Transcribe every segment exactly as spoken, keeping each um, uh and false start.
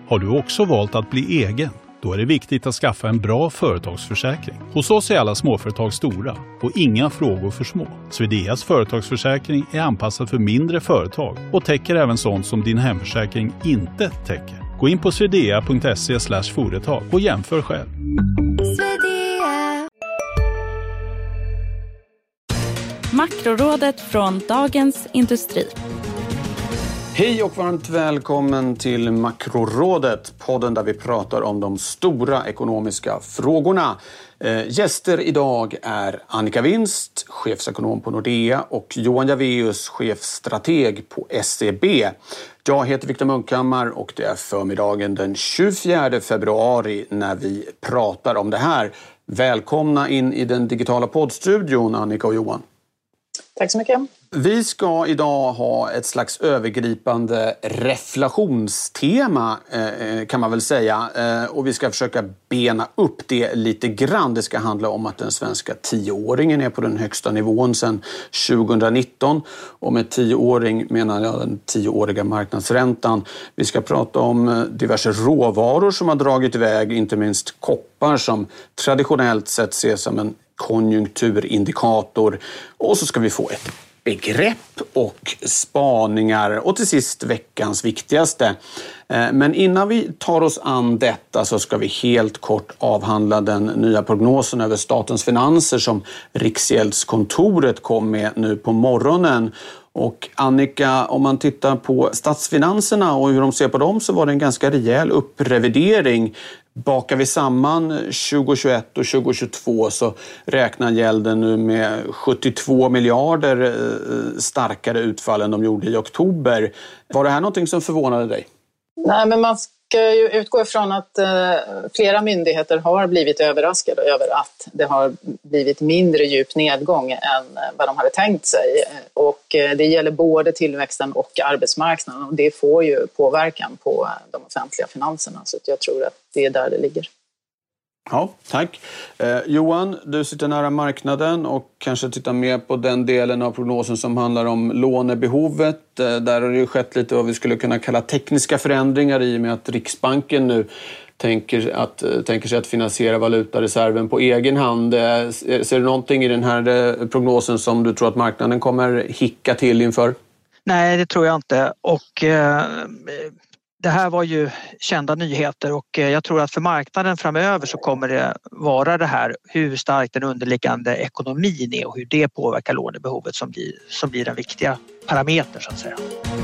Har du också valt att bli egen? Då är det viktigt att skaffa en bra företagsförsäkring. Hos oss är alla småföretag stora och inga frågor för små. Swedeas företagsförsäkring är anpassad för mindre företag och täcker även sånt som din hemförsäkring inte täcker. Gå in på swedea punkt se slash företag och jämför själv. Makrorådet från Dagens Industri. Hej och varmt välkommen till Makrorådet, podden där vi pratar om de stora ekonomiska frågorna. Eh, gäster idag är Annika Winst, chefsekonom på Nordea, och Johan Javeus, chefstrateg på S E B. Jag heter Viktor Munkhammar och det är förmiddagen den tjugofjärde februari när vi pratar om det här. Välkomna in i den digitala poddstudion, Annika och Johan. Tack så mycket. Vi ska idag ha ett slags övergripande reflationstema eh, kan man väl säga. Eh, och vi ska försöka bena upp det lite grann. Det ska handla om att den svenska tioåringen är på den högsta nivån sedan tjugonitton. Och med tioåring menar jag den tioåriga marknadsräntan. Vi ska prata om diverse råvaror som har dragit iväg, inte minst koppar som traditionellt sett ses som en konjunkturindikator. Och så ska vi få ett begrepp och spaningar och till sist veckans viktigaste. Men innan vi tar oss an detta så ska vi helt kort avhandla den nya prognosen över statens finanser som Riksgäldskontoret kom med nu på morgonen. Och Annika, om man tittar på statsfinanserna och hur de ser på dem så var det en ganska rejäl upprevidering. Bakar vi samman tjugohundratjugoett och tjugohundratjugotvå så räknar gälden nu med sjuttiotvå miljarder starkare utfall än de gjorde i oktober. Var det här någonting som förvånade dig? Nej, men man ska ju utgå ifrån att eh, flera myndigheter har blivit överraskade över att det har blivit mindre djup nedgång än vad de hade tänkt sig. Och eh, det gäller både tillväxten och arbetsmarknaden och det får ju påverkan på de offentliga finanserna. Så jag tror att det är där det ligger. Ja, tack. Eh, Johan, du sitter nära marknaden och kanske tittar mer på den delen av prognosen som handlar om lånebehovet. Eh, där har det ju skett lite vad vi skulle kunna kalla tekniska förändringar i och med att Riksbanken nu tänker, att, eh, tänker sig att finansiera valutareserven på egen hand. Eh, ser du någonting i den här eh, prognosen som du tror att marknaden kommer hicka till inför? Nej, det tror jag inte. Och... Eh... Det här var ju kända nyheter och jag tror att för marknaden framöver så kommer det vara det här hur stark den underliggande ekonomin är och hur det påverkar lånebehovet som blir, som blir den viktiga parametern så att säga.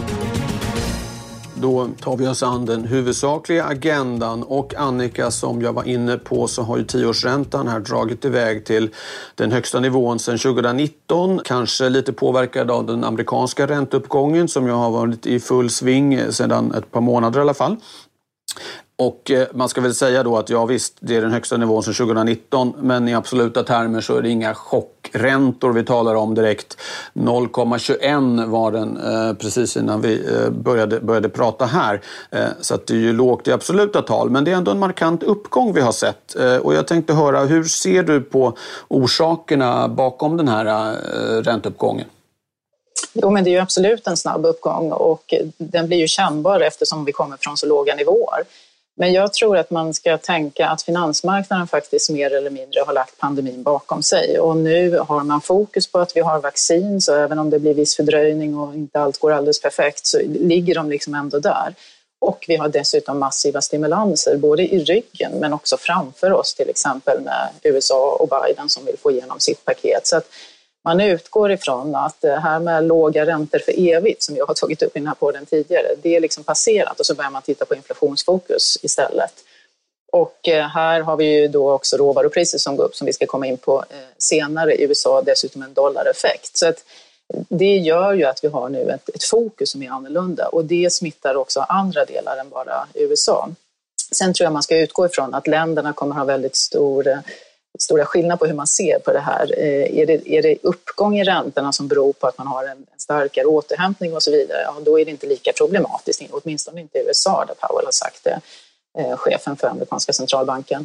Då tar vi oss an den huvudsakliga agendan och Annika, som jag var inne på så har ju tioårsräntan här dragit iväg till den högsta nivån sedan tjugonitton. Kanske lite påverkad av den amerikanska ränteuppgången som jag har varit i full sving sedan ett par månader i alla fall. Och man ska väl säga då att ja visst, det är den högsta nivån sedan tjugonitton, men i absoluta termer så är det inga chockräntor vi talar om direkt. noll komma tjugoett var den eh, precis innan vi eh, började, började prata här. Eh, så att det är ju lågt i absoluta tal, men det är ändå en markant uppgång vi har sett. Eh, och jag tänkte höra, hur ser du på orsakerna bakom den här eh, ränteuppgången? Jo, men det är ju absolut en snabb uppgång och den blir ju kännbar eftersom vi kommer från så låga nivåer. Men jag tror att man ska tänka att finansmarknaden faktiskt mer eller mindre har lagt pandemin bakom sig. Och nu har man fokus på att vi har vaccin, så även om det blir viss fördröjning och inte allt går alldeles perfekt så ligger de liksom ändå där. Och vi har dessutom massiva stimulanser både i ryggen men också framför oss, till exempel med U S A och Biden som vill få igenom sitt paket. Så att man utgår ifrån att det här med låga räntor för evigt, som jag har tagit upp i den här podden tidigare, det är liksom passerat och så börjar man titta på inflationsfokus istället. Och här har vi ju då också råvarupriser som går upp som vi ska komma in på senare i U S A, dessutom en dollareffekt. Så att det gör ju att vi har nu ett, ett fokus som är annorlunda och det smittar också andra delar än bara U S A. Sen tror jag man ska utgå ifrån att länderna kommer ha väldigt stor... stora skillnad på hur man ser på det här. Är det, är det uppgång i räntorna som beror på att man har en, en starkare återhämtning och så vidare, ja, då är det inte lika problematiskt, åtminstone inte i U S A där Powell har sagt det, eh, chefen för amerikanska centralbanken.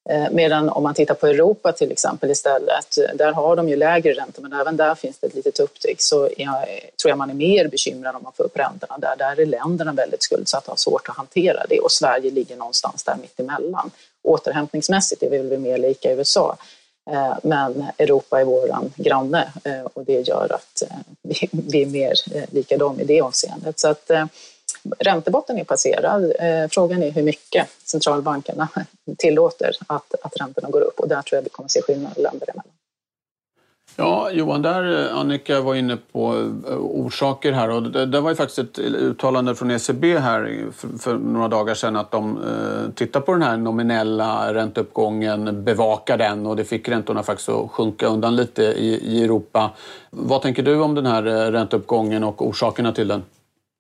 Medan om man tittar på Europa till exempel istället, där har de ju lägre räntor, men även där finns det ett litet upptryck. Så jag tror jag man är mer bekymrad om man får upp räntorna där. Där är länderna väldigt skuldsatta och har svårt att hantera det, och Sverige ligger någonstans där mitt emellan. Återhämtningsmässigt är vi väl mer lika U S A, men Europa är våran granne och det gör att vi är mer lika dem i det avseendet. Så att räntebotten är passerad. Frågan är hur mycket centralbankerna tillåter att, att räntorna går upp, och där tror jag vi kommer se skillnader länder emellan. Ja, Johan, där Annika var inne på orsaker här, och det, det var ju faktiskt ett uttalande från E C B här för, för några dagar sedan att de eh, tittar på den här nominella ränteuppgången, bevakar den, och det fick räntorna faktiskt att sjunka undan lite i, i Europa. Vad tänker du om den här ränteuppgången och orsakerna till den?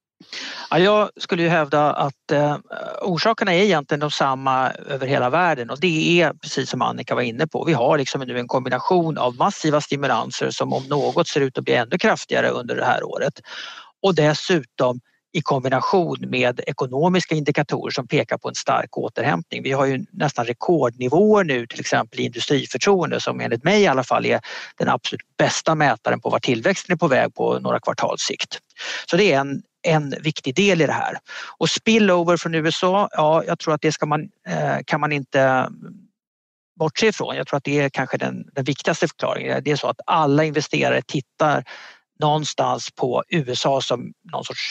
Ja, jag skulle ju hävda att eh, orsakerna är egentligen de samma över hela världen, och det är precis som Annika var inne på. Vi har liksom nu en kombination av massiva stimulanser som om något ser ut att bli ännu kraftigare under det här året, och dessutom i kombination med ekonomiska indikatorer som pekar på en stark återhämtning. Vi har ju nästan rekordnivåer nu, till exempel i industriförtroende, som enligt mig i alla fall är den absolut bästa mätaren på var tillväxten är på väg på några kvartals sikt. Så det är en en viktig del i det här. Och spillover från U S A, ja, jag tror att det ska man, eh, kan man inte bortse ifrån. Jag tror att det är kanske den, den viktigaste förklaringen. Det är så att alla investerare tittar någonstans på U S A som någon sorts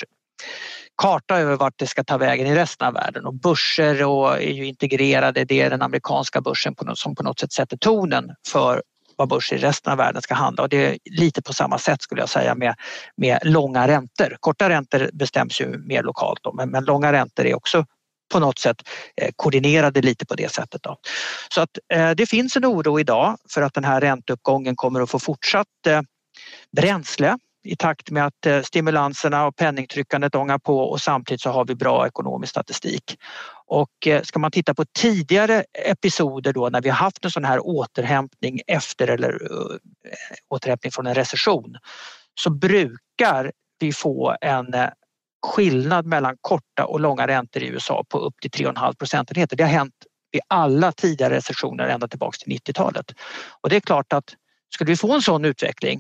karta över vart det ska ta vägen i resten av världen. Och börser och är ju integrerade, det är den amerikanska börsen på något, som på något sätt sätter tonen för vad börser i resten av världen ska handla, och det är lite på samma sätt skulle jag säga med, med långa räntor. Korta räntor bestäms ju mer lokalt då, men, men långa räntor är också på något sätt eh, koordinerade lite på det sättet då. Så att eh, det finns en oro idag för att den här ränteuppgången kommer att få fortsatt eh, bränsle i takt med att eh, stimulanserna och penningtryckandet ångar på, och samtidigt så har vi bra ekonomisk statistik. Och eh, ska man titta på tidigare episoder då när vi har haft en sån här återhämtning efter eller uh, återhämtning från en recession, så brukar vi få en eh, skillnad mellan korta och långa räntor i U S A på upp till tre komma fem procentenheter. Det har hänt vid alla tidigare recessioner ända tillbaka till nittiotalet. Och det är klart att skulle vi få en sån utveckling,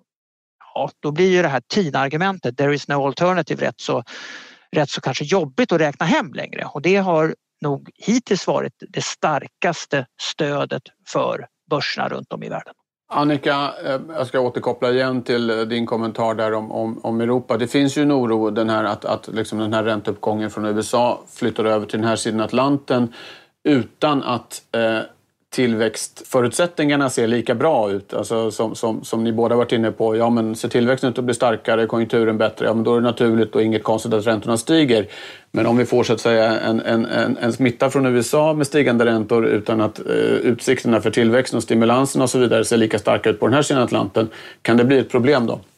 ja, då blir ju det här Tina-argumentet, there is no alternative, rätt så, rätt så kanske jobbigt att räkna hem längre. Och det har nog hittills varit det starkaste stödet för börserna runt om i världen. Annika, jag ska återkoppla igen till din kommentar där om, om, om Europa. Det finns ju en oro den här, att, att liksom den här ränteuppgången från U S A flyttar över till den här sidan Atlanten utan att eh, tillväxtförutsättningarna ser lika bra ut. Alltså som, som, som ni båda varit inne på. Ja, men ser tillväxten ut att bli starkare, konjunkturen bättre, ja, men då är det naturligt och inget konstigt att räntorna stiger. Men om vi får så att säga en, en, en, en smitta från U S A med stigande räntor utan att eh, utsikterna för tillväxten och stimulansen och så vidare ser lika starka ut på den här sidan Atlanten, kan det bli ett problem då?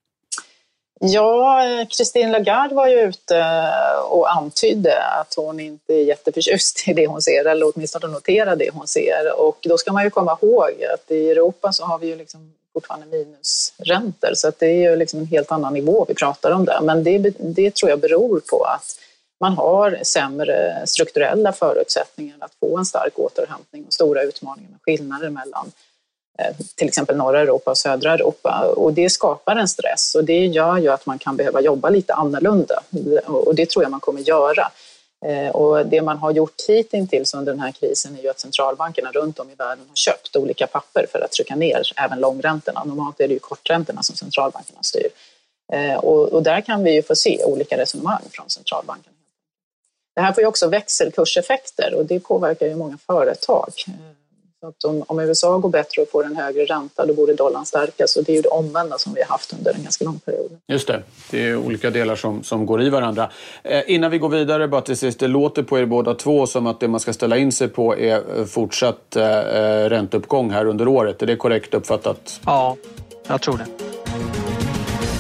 Ja, Christine Lagarde var ju ute och antydde att hon inte är jätteförtjust i det hon ser, eller åtminstone notera det hon ser. Och då ska man ju komma ihåg att i Europa så har vi ju liksom fortfarande minusräntor, så att det är ju liksom en helt annan nivå vi pratar om där. Men det, det tror jag beror på att man har sämre strukturella förutsättningar att få en stark återhämtning och stora utmaningar med skillnader mellan till exempel norra Europa och södra Europa, och det skapar en stress, och det gör ju att man kan behöva jobba lite annorlunda, och det tror jag man kommer göra. Och det man har gjort hittills under den här krisen är ju att centralbankerna runt om i världen har köpt olika papper för att trycka ner även långräntorna. Normalt är det ju korträntorna som centralbankerna styr, och, och där kan vi ju få se olika resonemang från centralbankerna. Det här får ju också växelkurseffekter, och det påverkar ju många företag. Att om, om U S A går bättre och får en högre ränta, då borde dollarn stärkas, och det är ju det omvända som vi har haft under en ganska lång period. Just det, det är olika delar som, som går i varandra. Eh, innan vi går vidare, bara till sist, det låter på er båda två som att det man ska ställa in sig på är fortsatt eh, ränteuppgång här under året. Är det korrekt uppfattat? Ja, jag tror det.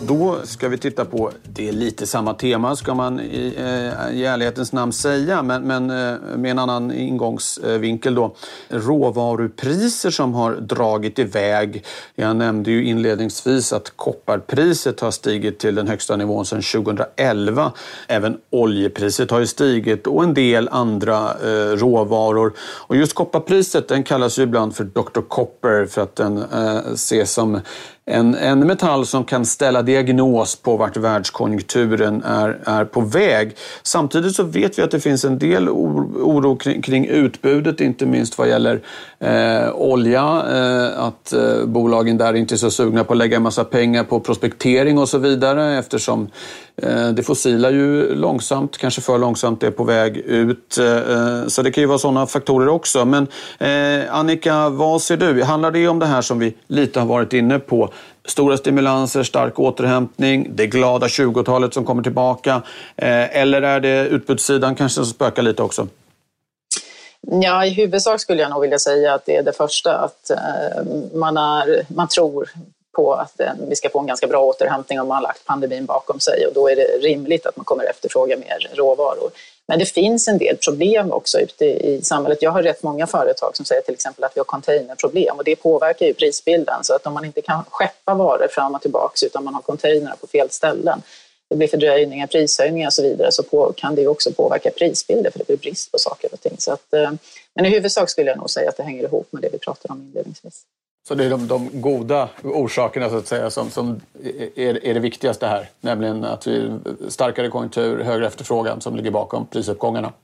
Då ska vi titta på, det är lite samma tema ska man i, eh, i ärlighetens namn säga, men, men eh, med en annan ingångsvinkel då. Råvarupriser som har dragit iväg. Jag nämnde ju inledningsvis att kopparpriset har stigit till den högsta nivån sedan tjugoelva. Även oljepriset har ju stigit och en del andra eh, råvaror. Och just kopparpriset, den kallas ju ibland för doktor Copper för att den eh, ses som En, en metall som kan ställa diagnos på vart världskonjunkturen är, är på väg. Samtidigt så vet vi att det finns en del oro kring, kring utbudet, inte minst vad gäller eh, olja. Eh, att eh, bolagen där inte är så sugna på att lägga en massa pengar på prospektering och så vidare, eftersom eh, det fossila ju långsamt, kanske för långsamt, är på väg ut. Eh, så det kan ju vara sådana faktorer också. Men eh, Annika, vad ser du? Handlar det om det här som vi lite har varit inne på? Stora stimulanser, stark återhämtning, det glada tjugotalet som kommer tillbaka. Eh, eller är det utbudssidan kanske som spökar lite också? Ja, i huvudsak skulle jag nog vilja säga att det är det första. Att eh, man, är, man tror på att eh, vi ska få en ganska bra återhämtning om man har lagt pandemin bakom sig. Och då är det rimligt att man kommer efterfråga mer råvaror. Men det finns en del problem också ute i samhället. Jag har rätt många företag som säger till exempel att vi har containerproblem och det påverkar ju prisbilden. Så att om man inte kan skeppa varor fram och tillbaka utan man har containrar på fel ställen, det blir fördröjningar, prishöjningar och så vidare, så på, kan det också påverka prisbilder för det blir brist på saker och ting. Så att, men i huvudsak skulle jag nog säga att det hänger ihop med det vi pratade om inledningsvis. Så det är de, de goda orsakerna så att säga som, som är, är det viktigaste här, nämligen att vi starkare konjunktur, högre efterfrågan som ligger bakom prisuppgångarna?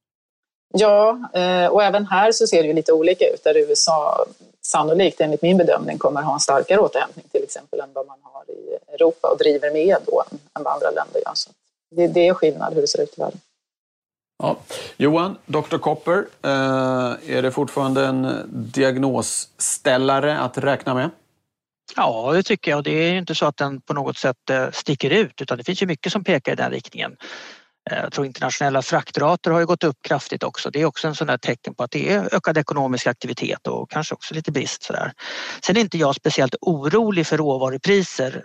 Ja, och även här så ser det ju lite olika ut, där U S A sannolikt enligt min bedömning kommer ha en starkare återhämtning till exempel än vad man har i Europa och driver med då än vad andra länder gör. Så det, det är skillnad hur det ser ut i världen. Ja. Johan, doktor Copper, är det fortfarande en diagnosställare att räkna med? Ja, det tycker jag. Och det är ju inte så att den på något sätt sticker ut, utan det finns ju mycket som pekar i den riktningen. Jag tror internationella fraktrater har ju gått upp kraftigt också. Det är också en sån där tecken på att det är ökad ekonomisk aktivitet och kanske också lite brist sådär. Sen är inte jag speciellt orolig för råvarupriser.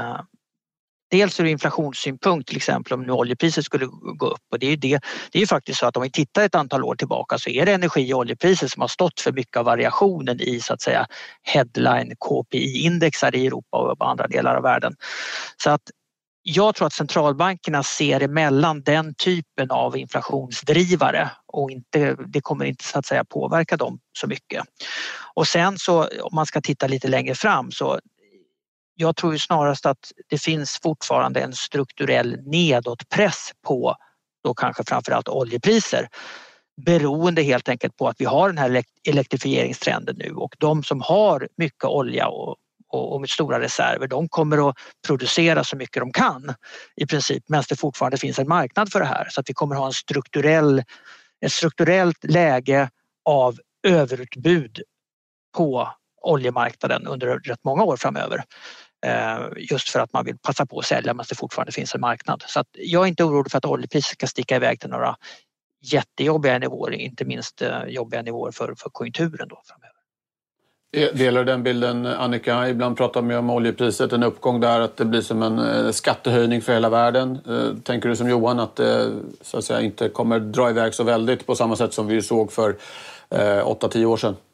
Dels ur inflationssynpunkt, till exempel om nu oljepriset skulle gå upp. Och det är ju det, det är ju faktiskt så att om vi tittar ett antal år tillbaka så är det energi- och oljepriser som har stått för mycket av variationen i så att säga headline K P I-indexar i Europa och på andra delar av världen. Så att jag tror att centralbankerna ser emellan den typen av inflationsdrivare och inte, det kommer inte så att säga påverka dem så mycket. Och sen så om man ska titta lite längre fram så jag tror ju snarast att det finns fortfarande en strukturell nedåtpress på då kanske framförallt oljepriser. Beroende helt enkelt på att vi har den här elektrifieringstrenden nu och de som har mycket olja och, och, och med stora reserver, de kommer att producera så mycket de kan i princip, medan det fortfarande finns en marknad för det här. Så att vi kommer att ha en strukturell, ett strukturellt läge av överutbud på oljemarknaden under rätt många år framöver. Just för att man vill passa på att sälja men det fortfarande finns en marknad. Så att jag är inte orolig för att oljepriset ska sticka iväg till några jättejobbiga nivåer, inte minst jobbiga nivåer för, för konjunkturen då framöver. Delar den bilden, Annika? Ibland pratar man om oljepriset, en uppgång där, att det blir som en skattehöjning för hela världen. Tänker du som Johan att det så att säga inte kommer dra iväg så väldigt på samma sätt som vi såg för åtta till tio år sedan?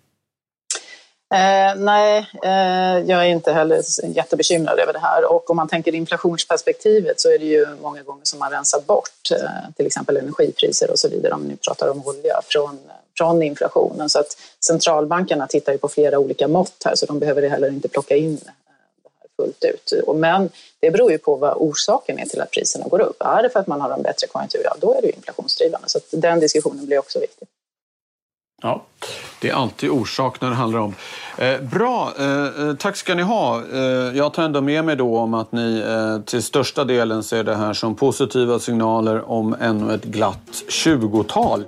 Eh, nej, eh, jag är inte heller jättebekymrad över det här. Och om man tänker inflationsperspektivet så är det ju många gånger som man rensar bort eh, till exempel energipriser och så vidare, om ni pratar om olja, från, från inflationen. Så att centralbankerna tittar ju på flera olika mått här, så de behöver heller inte plocka in det här fullt ut. Men det beror ju på vad orsaken är till att priserna går upp. Är det för att man har en bättre konjunktur, ja, då är det ju inflationsdrivande. Så att den diskussionen blir också viktig. Ja, det är alltid orsak när det handlar om. Eh, bra, eh, tack ska ni ha. Eh, jag tar ändå med mig då om att ni eh, till största delen ser det här som positiva signaler om ännu ett glatt tjugotal.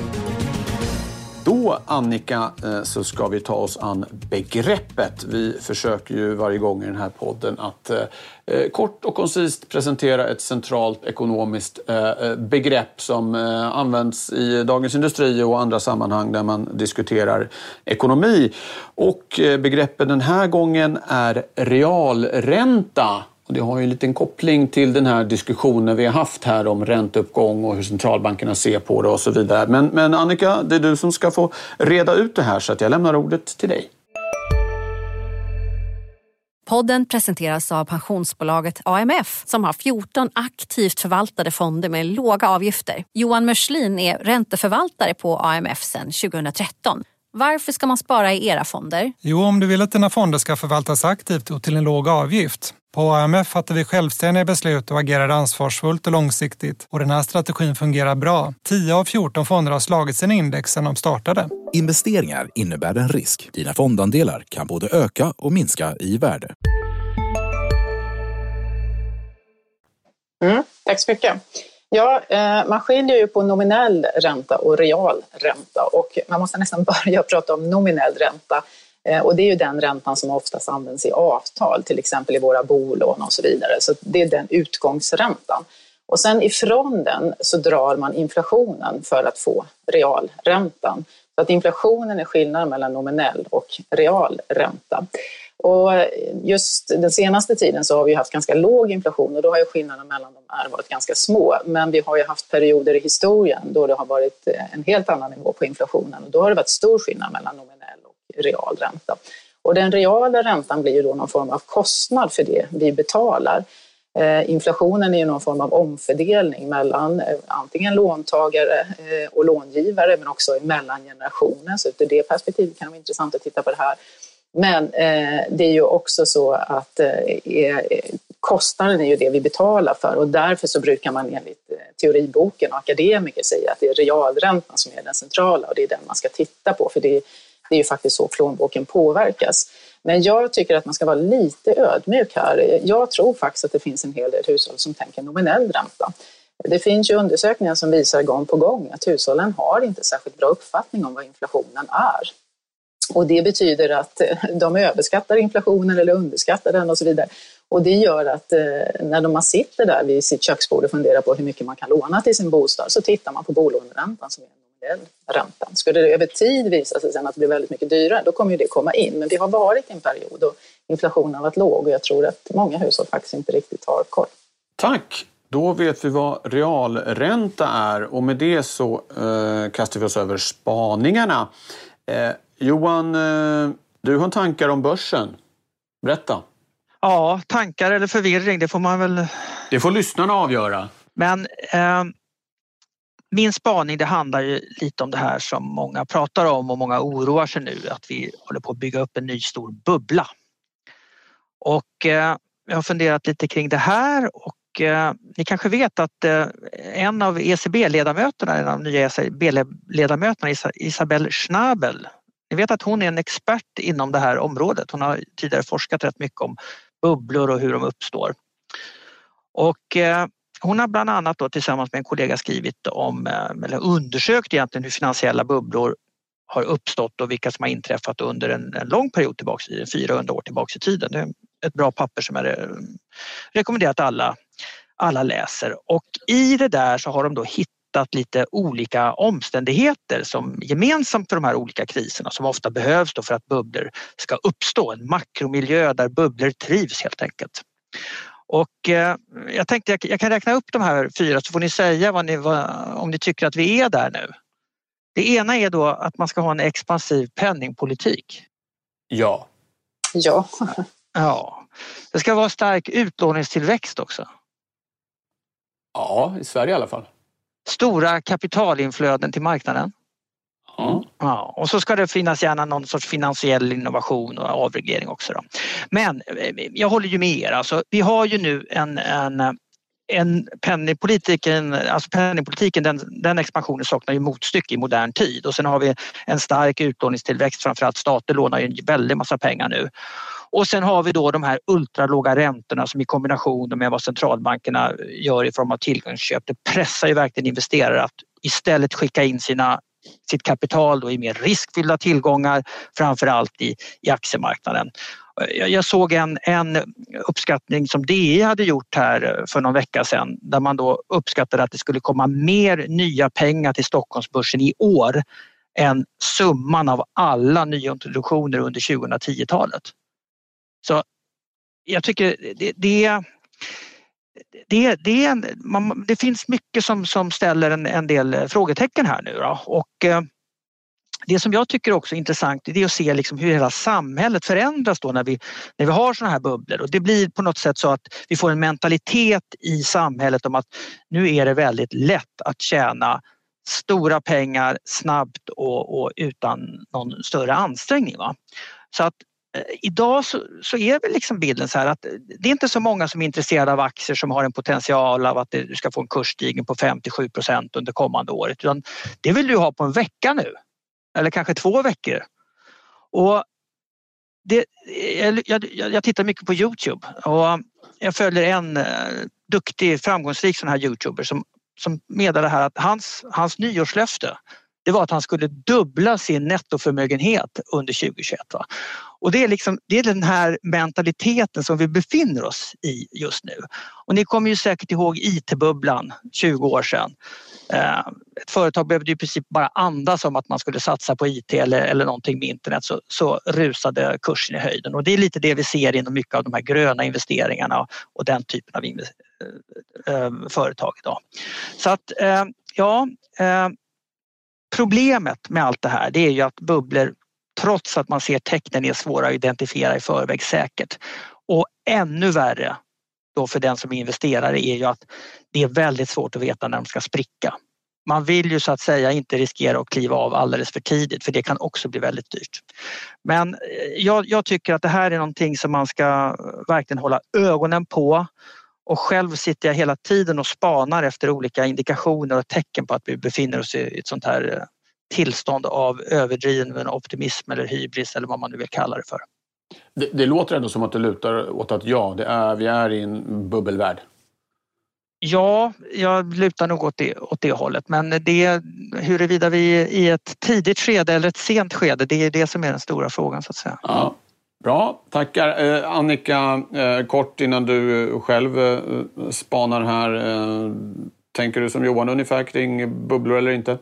Då, Annika, så ska vi ta oss an begreppet. Vi försöker ju varje gång i den här podden att eh, kort och koncist presentera ett centralt ekonomiskt eh, begrepp som eh, används i Dagens Industri och andra sammanhang där man diskuterar ekonomi. Och eh, begreppet den här gången är realränta. Och det har ju en liten koppling till den här diskussionen vi har haft här om ränteuppgång och hur centralbankerna ser på det och så vidare. Men, men Annika, det är du som ska få reda ut det här så att jag lämnar ordet till dig. Podden presenteras av pensionsbolaget A M F som har fjorton aktivt förvaltade fonder med låga avgifter. Johan Mörslin är ränteförvaltare på A M F sedan tjugohundratretton. Varför ska man spara i era fonder? Jo, om du vill att dina fonder ska förvaltas aktivt och till en låg avgift. På A M F fattar vi självständiga beslut och agerar ansvarsfullt och långsiktigt. Och den här strategin fungerar bra. tio av fjorton fonder har slagit sin index sedan de startade. Investeringar innebär en risk. Dina fondandelar kan både öka och minska i värde. Mm, tack så mycket. Ja, eh, man skiljer ju på nominell ränta och real ränta. Och man måste nästan börja prata om nominell ränta. Och det är ju den räntan som oftast används i avtal, till exempel i våra bolån och så vidare. Så det är den utgångsräntan. Och sen ifrån den så drar man inflationen för att få realräntan. Så att inflationen är skillnaden mellan nominell och realränta. Och just den senaste tiden så har vi haft ganska låg inflation och då har ju skillnaden mellan dem är varit ganska små. Men vi har ju haft perioder i historien då det har varit en helt annan nivå på inflationen. Och då har det varit stor skillnad mellan nominell och real ränta. Och den reala räntan blir ju då någon form av kostnad för det vi betalar. Eh, inflationen är ju någon form av omfördelning mellan eh, antingen låntagare eh, och långivare men också mellan generationer. Så ur det perspektivet kan det vara intressant att titta på det här. Men eh, det är ju också så att eh, kostnaden är ju det vi betalar för och därför så brukar man enligt eh, teoriboken och akademiker säga att det är realräntan som är den centrala och det är den man ska titta på för det, det är ju faktiskt så plånboken påverkas. Men jag tycker att man ska vara lite ödmjuk här. Jag tror faktiskt att det finns en hel del hushåll som tänker nominell ränta. Det finns ju undersökningar som visar gång på gång att hushållen har inte särskilt bra uppfattning om vad inflationen är. Och det betyder att de överskattar inflationen eller underskattar den och så vidare. Och det gör att när man sitter där vid sitt köksbord och funderar på hur mycket man kan låna till sin bostad så tittar man på bolåneräntan som är en nominell ränta. Skulle det över tid visa sig sen att det blir väldigt mycket dyrare då kommer ju det komma in. Men vi har varit i en period och inflationen har varit låg och jag tror att många hushåll faktiskt inte riktigt har koll. Tack! Då vet vi vad realränta är och med det så eh, kastar vi oss över spaningarna. Eh, Johan, du har tankar om börsen. Berätta. Ja, tankar eller förvirring, det får man väl... Det får lyssnarna avgöra. Men eh, min spaning, det handlar ju lite om det här som många pratar om och många oroar sig nu. Att vi håller på att bygga upp en ny stor bubbla. Och eh, jag har funderat lite kring det här och eh, ni kanske vet att eh, en av E C B-ledamöterna, en av nya E C B-ledamöterna, Isabelle Schnabel, ni vet att hon är en expert inom det här området. Hon har tidigare forskat rätt mycket om bubblor och hur de uppstår. Och eh, hon har bland annat då tillsammans med en kollega skrivit om, eh, eller undersökt egentligen hur finansiella bubblor har uppstått och vilka som har inträffat under en, en lång period tillbaka, fyrahundra år tillbaka i tiden. Det är ett bra papper som är rekommenderat alla, alla läser. Och i det där så har de då hittat lite olika omständigheter som gemensamt för de här olika kriserna som ofta behövs då för att bubblor ska uppstå. En makromiljö där bubblor trivs helt enkelt. Och eh, jag tänkte jag, jag kan räkna upp de här fyra så får ni säga vad ni, vad, om ni tycker att vi är där nu. Det ena är då att man ska ha en expansiv penningpolitik. Ja. Ja. Ja. Det ska vara stark utlåningstillväxt också. Ja, i Sverige i alla fall. Stora kapitalinflöden till marknaden. Mm. Ja, och så ska det finnas gärna någon sorts finansiell innovation och avreglering också då. Men jag håller ju med er. Alltså, vi har ju nu en, en, en penningpolitiken, alltså penningpolitiken den, den expansionen saknar ju motstycke i modern tid. Och sen har vi en stark utlåningstillväxt, framförallt stater lånar ju en väldigt massa pengar nu. Och sen har vi då de här ultralåga räntorna som i kombination med vad centralbankerna gör i form av tillgångsköp. Det pressar ju verkligen investerare att istället skicka in sina, sitt kapital då i mer riskfyllda tillgångar, framförallt i, i aktiemarknaden. Jag, jag såg en, en uppskattning som D E hade gjort här för någon vecka sedan där man då uppskattade att det skulle komma mer nya pengar till Stockholmsbörsen i år än summan av alla nyintroduktioner under tjugohundratio-talet. Så jag tycker det, det, det, det, är en, man, det finns mycket som, som ställer en, en del frågetecken här nu då. Och eh, det som jag tycker också är intressant är att se liksom hur hela samhället förändras då när vi, när vi har såna här bubblor. Och det blir på något sätt så att vi får en mentalitet i samhället om att nu är det väldigt lätt att tjäna stora pengar snabbt och, och utan någon större ansträngning. Va? Så att eh, idag så, så är väl liksom bilden så här att det är inte så många som är intresserade av aktier som har en potential av att du ska få en kursstigning på fem till sju procent under kommande året. Utan det vill du ha på en vecka nu. Eller kanske två veckor. Och det, jag, jag, jag tittar mycket på YouTube och jag följer en uh, duktig, framgångsrik sån här YouTuber som, som meddelar här att hans, hans nyårslöfte det var att han skulle dubbla sin nettoförmögenhet under tjugohundratjugoett. Va? Och det är, liksom, det är den här mentaliteten som vi befinner oss i just nu. Och ni kommer ju säkert ihåg I T-bubblan tjugo år sedan. Ett företag behövde i princip bara andas om att man skulle satsa på I T eller, eller någonting med internet så, så rusade kursen i höjden. Och det är lite det vi ser inom mycket av de här gröna investeringarna och den typen av invest- äh, företag idag. Så att, äh, ja... Äh, Problemet med allt det här det är ju att bubblor, trots att man ser tecknen, är svåra att identifiera i förväg säkert. Och ännu värre då för den som är investerare är ju att det är väldigt svårt att veta när de ska spricka. Man vill ju så att säga inte riskera att kliva av alldeles för tidigt för det kan också bli väldigt dyrt. Men jag, jag tycker att det här är någonting som man ska verkligen hålla ögonen på. Och själv sitter jag hela tiden och spanar efter olika indikationer och tecken på att vi befinner oss i ett sånt här tillstånd av överdriven optimism eller hybris eller vad man nu vill kalla det för. Det, det låter ändå som att det lutar åt att ja, det är, vi är i en bubbelvärld. Ja, jag lutar nog åt det, åt det hållet. Men det, huruvida vi är i ett tidigt skede eller ett sent skede, det är det som är den stora frågan så att säga. Ja. Bra, tackar. Eh, Annika, eh, kort innan du själv eh, spanar här. Eh, tänker du som Johan ungefär kring bubblor eller inte?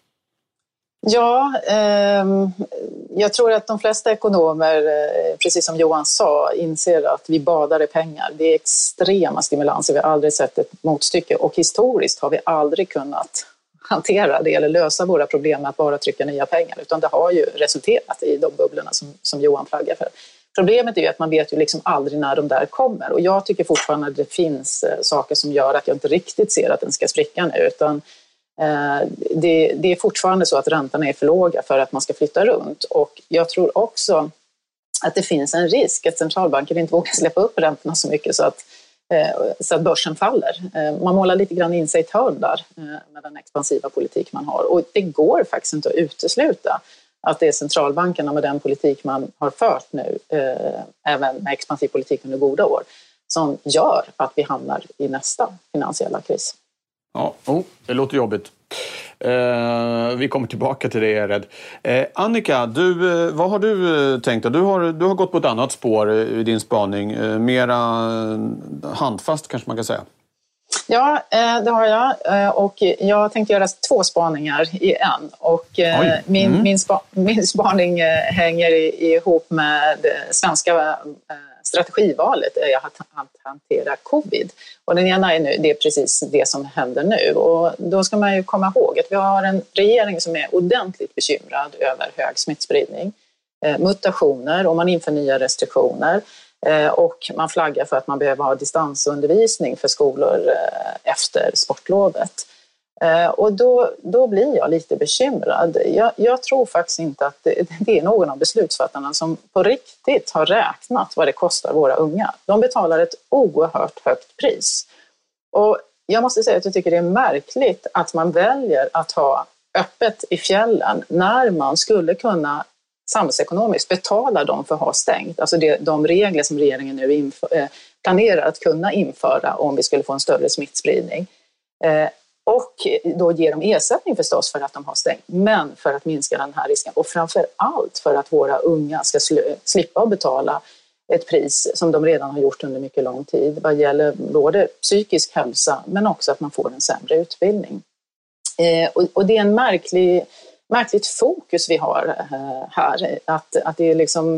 Ja, eh, jag tror att de flesta ekonomer, eh, precis som Johan sa, inser att vi badar i pengar. Det är extrema stimulanser, vi har aldrig sett ett motstycke och historiskt har vi aldrig kunnat hantera det eller lösa våra problem med att bara trycka nya pengar, utan det har ju resulterat i de bubblorna som, som Johan flaggar för. Problemet är ju att man vet ju liksom aldrig när de där kommer och jag tycker fortfarande att det finns eh, saker som gör att jag inte riktigt ser att den ska spricka nu, utan eh, det, det är fortfarande så att räntorna är för låga för att man ska flytta runt och jag tror också att det finns en risk att centralbanken inte vågar släppa upp räntorna så mycket så att så att börsen faller. Man målar lite grann in sig i ett hörn där med den expansiva politik man har. Och det går faktiskt inte att utesluta att det är centralbankerna med den politik man har fört nu, även med expansiv politik under goda år, som gör att vi hamnar i nästa finansiella kris. Ja, oh, det låter jobbigt. Eh, vi kommer tillbaka till det, jag är rädd. Eh, Annika, du, vad har du tänkt? Du har, du har gått på ett annat spår i din spaning. Eh, mera handfast kanske man kan säga. Ja, det har jag. Och jag tänkte göra två spaningar i en. Och min, mm. min, spa, min spaning hänger ihop med svenska strategivalet är att hantera covid. Och den ena är nu, det är precis det som händer nu. Och då ska man ju komma ihåg att vi har en regering som är ordentligt bekymrad över hög smittspridning, eh, mutationer och man inför nya restriktioner. Eh, och man flaggar för att man behöver ha distansundervisning för skolor eh, efter sportlovet. Eh, och då, då blir jag lite bekymrad. Jag, jag tror faktiskt inte att det, det är någon av beslutsfattarna som på riktigt har räknat vad det kostar våra unga. De betalar ett oerhört högt pris. Och jag måste säga att jag tycker det är märkligt att man väljer att ha öppet i fjällen när man skulle kunna samhällsekonomiskt betala dem för att ha stängt. Alltså det, de regler som regeringen nu inför, eh, planerar att kunna införa om vi skulle få en större smittspridning. Eh, och då ger de ersättning förstås för att de har stängt, men för att minska den här risken och framför allt för att våra unga ska sl- slippa att betala ett pris som de redan har gjort under mycket lång tid vad gäller både psykisk hälsa men också att man får en sämre utbildning. Eh, och, och det är en märklig, märkligt fokus vi har eh, här. Att, att det är liksom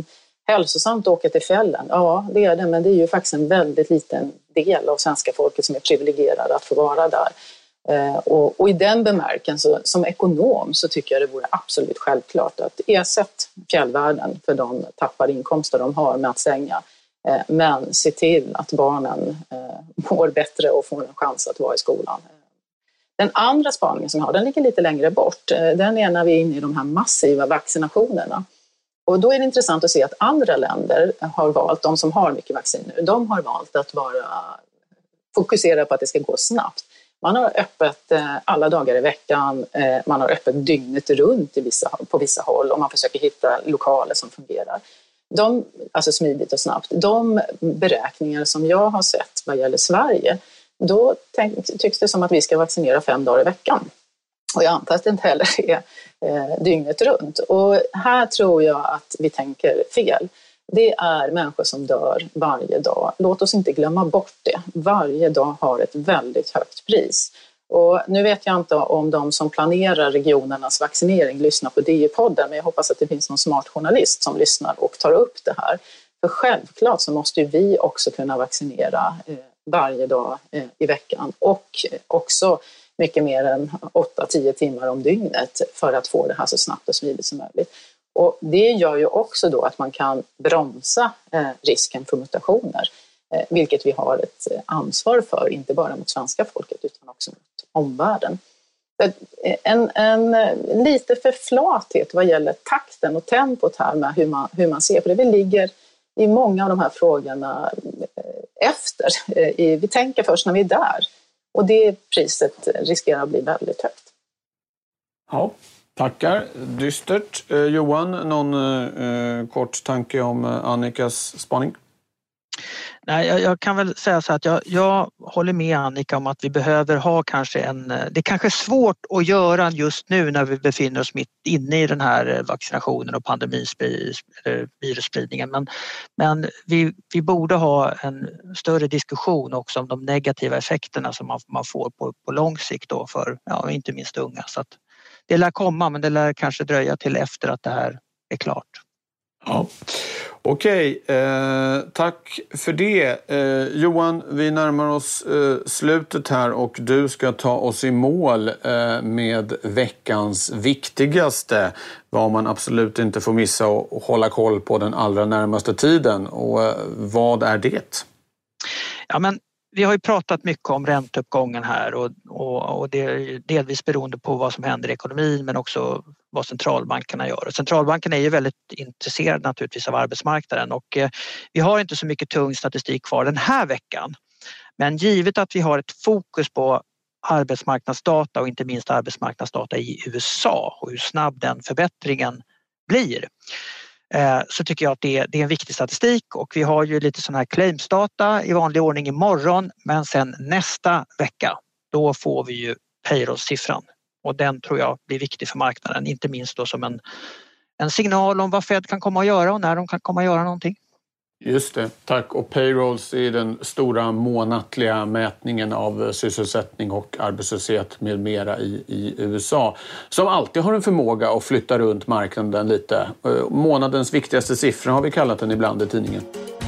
Hälsosamt att åka till fjällen, ja det är det, men det är ju faktiskt en väldigt liten del av svenska folket som är privilegierade att få vara där. Eh, och, och i den bemärkelsen, som ekonom, så tycker jag det vore absolut självklart att ersätta fjällvärlden för de tappade inkomster de har med att stänga. Eh, men se till att barnen eh, mår bättre och får en chans att vara i skolan. Den andra spaningen som jag har, den ligger lite längre bort. Den är när vi är inne i de här massiva vaccinationerna. Och då är det intressant att se att andra länder har valt, de som har mycket vaccin nu, de har valt att vara fokusera på att det ska gå snabbt. Man har öppet alla dagar i veckan, man har öppet dygnet runt i vissa, på vissa håll och man försöker hitta lokaler som fungerar. De, alltså smidigt och snabbt. De beräkningar som jag har sett vad gäller Sverige, då tänk, tycks det som att vi ska vaccinera fem dagar i veckan. Och jag antar att det inte heller är eh, dygnet runt. Och här tror jag att vi tänker fel. Det är människor som dör varje dag. Låt oss inte glömma bort det. Varje dag har ett väldigt högt pris. Och nu vet jag inte om de som planerar regionernas vaccinering lyssnar på D I-podden, men jag hoppas att det finns någon smart journalist som lyssnar och tar upp det här. För självklart så måste ju vi också kunna vaccinera eh, varje dag eh, i veckan och också mycket mer än åtta till tio timmar om dygnet för att få det här så snabbt och smidigt som möjligt. Och det gör ju också då att man kan bromsa eh, risken för mutationer, eh, vilket vi har ett ansvar för, inte bara mot svenska folket utan också mot omvärlden. En, en lite för flathet vad gäller takten och tempot här med hur man, hur man ser på det. Vi ligger i många av de här frågorna efter. Vi tänker först när vi är där. Och det priset riskerar att bli väldigt högt. Ja, tackar. Dystert. Eh, Johan, någon eh, kort tanke om eh, Annikas spaning? Nej, jag, jag kan väl säga så att jag, jag håller med Annika om att vi behöver ha kanske en... Det är kanske svårt att göra just nu när vi befinner oss mitt inne i den här vaccinationen och pandemivirusspridningen. Men, men vi, vi borde ha en större diskussion också om de negativa effekterna som man, man får på, på lång sikt då för ja, inte minst unga. Så att det lär komma, men det lär kanske dröja till efter att det här är klart. Ja. Okej, eh, tack för det. Eh, Johan, vi närmar oss eh, slutet här och du ska ta oss i mål eh, med veckans viktigaste. Vad man absolut inte får missa och hålla koll på den allra närmaste tiden. Och eh, vad är det? Ja, men vi har ju pratat mycket om ränteuppgången här och, och, och det är delvis beroende på vad som händer i ekonomin men också vad centralbankerna gör. Centralbanken är ju väldigt intresserad naturligtvis av arbetsmarknaden och eh, vi har inte så mycket tung statistik kvar den här veckan. Men givet att vi har ett fokus på arbetsmarknadsdata och inte minst arbetsmarknadsdata i U S A och hur snabb den förbättringen blir, så tycker jag att det är, det är en viktig statistik och vi har ju lite sån här claimsdata i vanlig ordning imorgon, men sen nästa vecka då får vi ju payroll-siffran och den tror jag blir viktig för marknaden, inte minst då som en, en signal om vad Fed kan komma att göra och när de kan komma att göra någonting. Just det, tack. Och payrolls är den stora månatliga mätningen av sysselsättning och arbetslöshet med mera i, i U S A. Som alltid har en förmåga att flytta runt marknaden lite. Månadens viktigaste siffror har vi kallat den ibland i tidningen.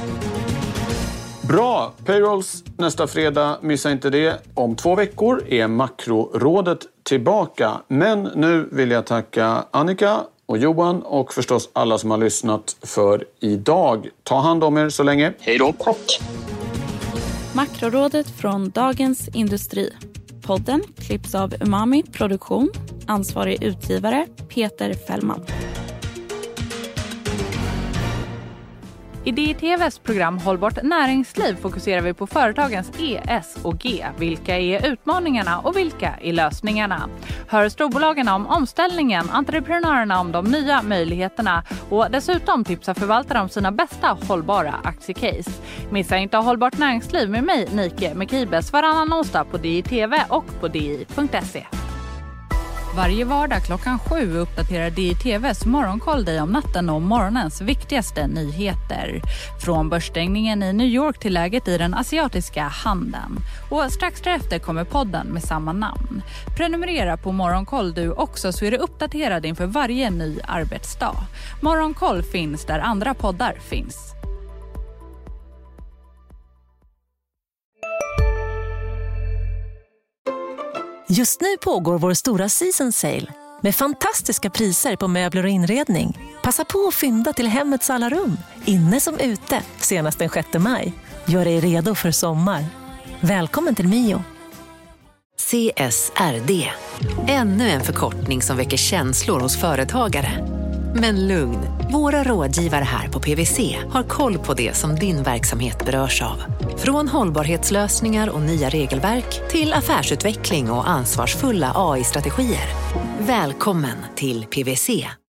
Bra, payrolls nästa fredag, missa inte det. Om två veckor är makrorådet tillbaka. Men nu vill jag tacka Annika och Johan och förstås alla som har lyssnat för idag. Ta hand om er så länge. Hej då. Tack. Makrorådet från Dagens Industri. Podden klipps av Umami Produktion. Ansvarig utgivare Peter Fällman. I D I T V:s program Hållbart näringsliv fokuserar vi på företagens E, S och G. Vilka är utmaningarna och vilka är lösningarna? Hör storbolagen om omställningen, entreprenörerna om de nya möjligheterna och dessutom tipsar förvaltare om sina bästa hållbara aktiecase. Missa inte Hållbart näringsliv med mig, Nike Mekibes, varannan onsdag på D I T V och på D I punkt se. Varje vardag klockan sju uppdaterar D I T V:s Morgonkoll dig om natten och morgonens viktigaste nyheter. Från börsstängningen i New York till läget i den asiatiska handeln. Och strax därefter kommer podden med samma namn. Prenumerera på Morgonkoll du också så är du uppdaterad inför varje ny arbetsdag. Morgonkoll finns där andra poddar finns. Just nu pågår vår stora season sale med fantastiska priser på möbler och inredning. Passa på att fynda till hemmets alla rum, inne som ute, senast den sjätte maj. Gör dig redo för sommar. Välkommen till Mio. C S R D. Ännu en förkortning som väcker känslor hos företagare. Men lugn, våra rådgivare här på P W C har koll på det som din verksamhet berörs av. Från hållbarhetslösningar och nya regelverk till affärsutveckling och ansvarsfulla A I-strategier. Välkommen till P W C.